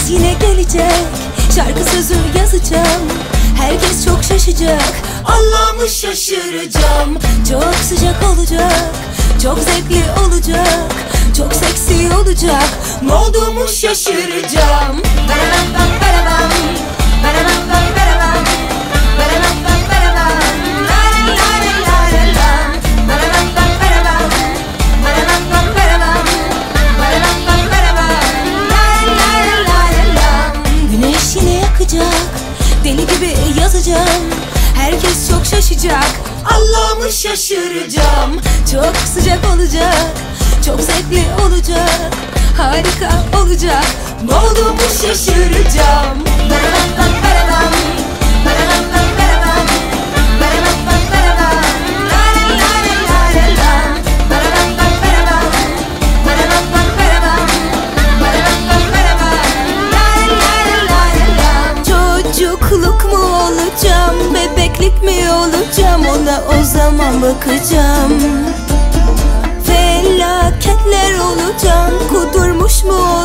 yine gelecek, şarkı sözü yazacağım. Herkes çok şaşacak, Allah'ımı şaşıracağım. Çok sıcak olacak, çok zevkli olacak, çok seksi olacak. Ne olduğumu şaşıracağım. Barabam bam barabam, barabam bam barabam, barabam bam barabam, la la la la la la. Barabam bam barabam, barabam bam barabam, barabam bam barabam, la la la la la. Güneş yine yakacak, deli gibi yazacağım. Herkes çok şaşacak, Allah'ımı şaşıracağım. Çok sıcak olacak, çok zevkli olacak, harika olacak. Ne olduğumu şaşıracağım. Barabam bam barabam, barabam bam barabam, barabam bam barabam, la la la la la la. Barabam bam barabam, barabam bam barabam, barabam bam barabam, la la la la la. Çocukluk mu olacağım, bebeklik mi olacağım, ona o zaman bakacağım. Felaketler olacağım, kudurmuş mu